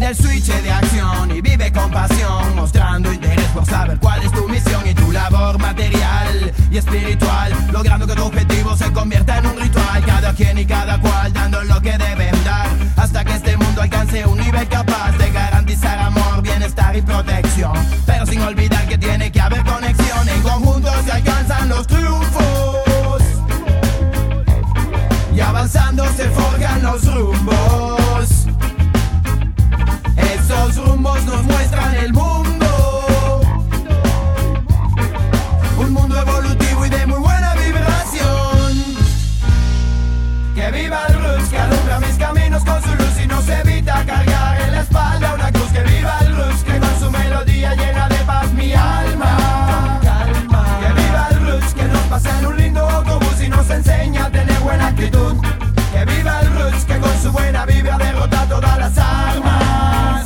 Tiene el switch de acción y vive con pasión, mostrando interés por saber cuál es tu misión y tu labor material y espiritual, logrando que tu objetivo se convierta en un ritual. Cada quien y cada cual dando lo que deben dar, hasta que este mundo alcance un nivel capaz de garantizar amor, bienestar y protección. Pero sin olvidar que tiene que haber conexión, en conjunto se alcanzan los triunfos y avanzando se forjan los rumbos. Esos rumbos nos muestran el mundo, un mundo evolutivo y de muy buena vibración. Que viva el roots, que alumbra mis caminos con su luz y nos evita cargar en la espalda una cruz. Que viva el roots, que con su melodía llena de paz mi alma. Que viva el roots, que nos pasa en un lindo autobús y nos enseña a tener buena actitud. Que viva el roots, que con su buena vibra derrota todas las armas.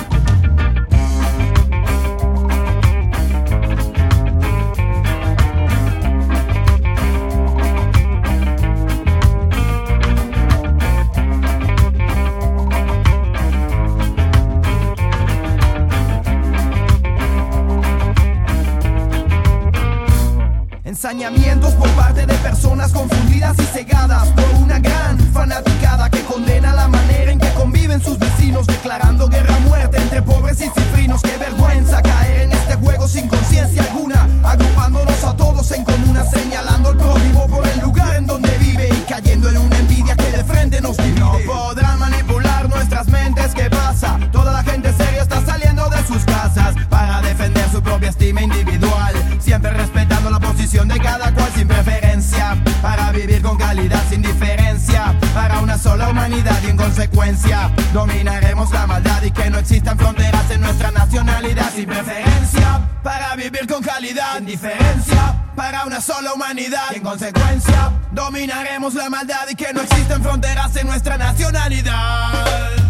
Ensañamientos por parte de personas confundidas y cegadas por una gran fanaticada que condena la manera en que conviven sus vecinos, declarando guerra a muerte entre pobres y cifrinos. Qué vergüenza caer en este juego sin conciencia alguna, agrupándonos a todos en comuna, señalando al prójimo por el lugar en donde vive y cayendo en una envidia que de frente nos divide. No podrán manipular nuestras mentes, ¿qué pasa? Toda la gente seria está saliendo de sus casas para defender su propia estima individual, siempre respetando la posición de cada cual sin preferencia, para vivir con calidad sin diferencia, para una sola humanidad y en consecuencia dominaremos la maldad y que no existan fronteras en nuestra nacionalidad. Sin preferencia, para vivir con calidad, sin diferencia, para una sola humanidad y en consecuencia dominaremos la maldad y que no existen fronteras en nuestra nacionalidad.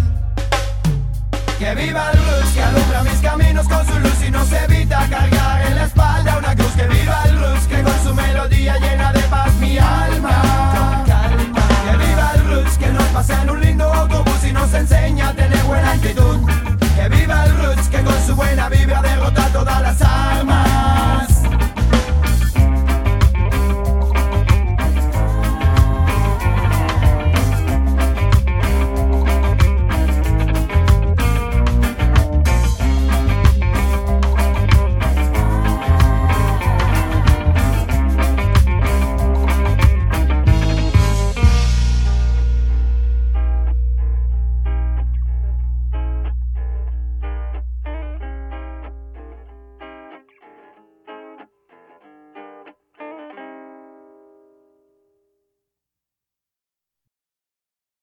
Que viva el roots, que alumbra mis caminos con su luz y nos evita cargar en la espalda una cruz. Que viva el roots, que con su melodía llena de paz mi alma. Que viva el roots, que nos pasa en un lindo autobús y nos enseña a tener buena actitud. Que viva el roots, que con su buena vibra derrota todas las armas.